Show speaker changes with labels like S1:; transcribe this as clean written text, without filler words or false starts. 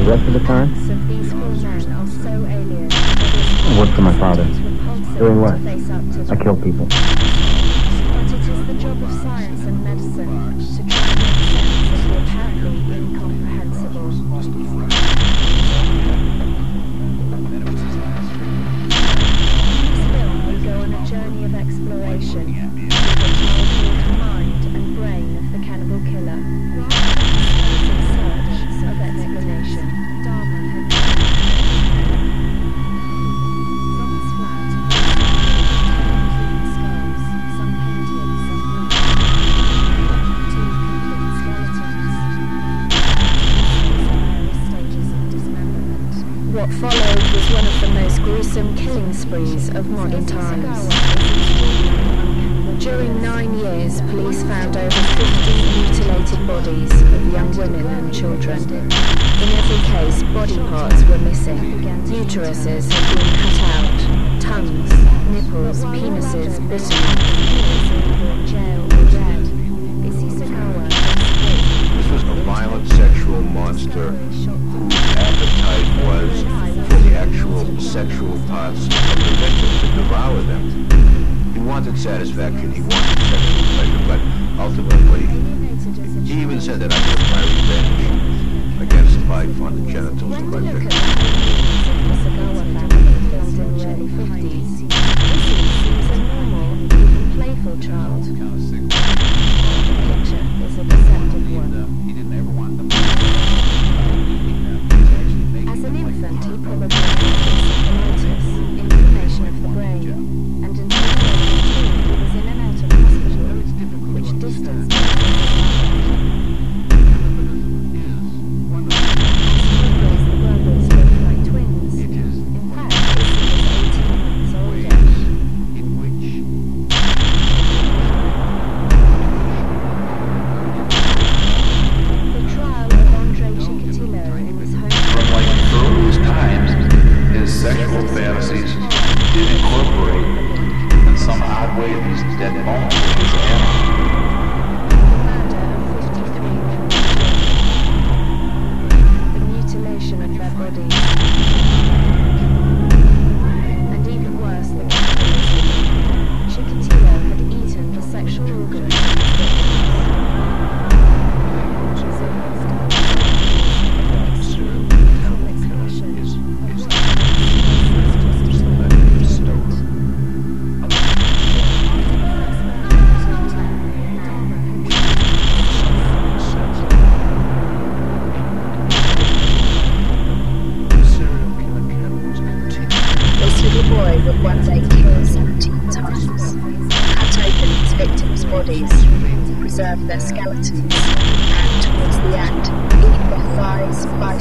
S1: rest of the time? I worked for my father. Doing what? I kill people.
S2: But it is the job of science and medicine to try and make sense of the apparently incomprehensible. In this film, we go on a journey of exploration with the mind and brain of the cannibal killer, in search of explanation. What followed was one of the most gruesome killing sprees of modern times. During 9 years, police found over 50 mutilated bodies of young women and children. In every case, body parts were missing. Uteruses had been cut out, tongues, nipples, penises bitten.
S3: This was a violent sexual monster whose appetite was for the actual sexual parts of the victim, to devour them. He wanted satisfaction, he wanted sexual pleasure, but ultimately, he even said that I took my revenge against life on the genitals of my victim.
S2: Playful child. The picture is a deceptive one.
S4: He didn't ever want them.
S2: As an infant, he probably had encephalitis, inflammation of the brain, and until he was in and out of hospital, which distanced him from his the brothers look like twins. In fact, Lizzie was 18 months older. The trial of Andrei Chikatilo in his home.
S5: Through those times, his sexual fantasies did incorporate, in some odd way, these dead bones of his animals.
S2: Murder of 53 women. The mutilation of their bodies. And even worse than cannibalism, Chikatilo had eaten the sexual organs of the victims.
S6: This little boy would one day kill 17 times, cut open his victims' bodies, preserve their skeletons, and towards the end, eat their thighs,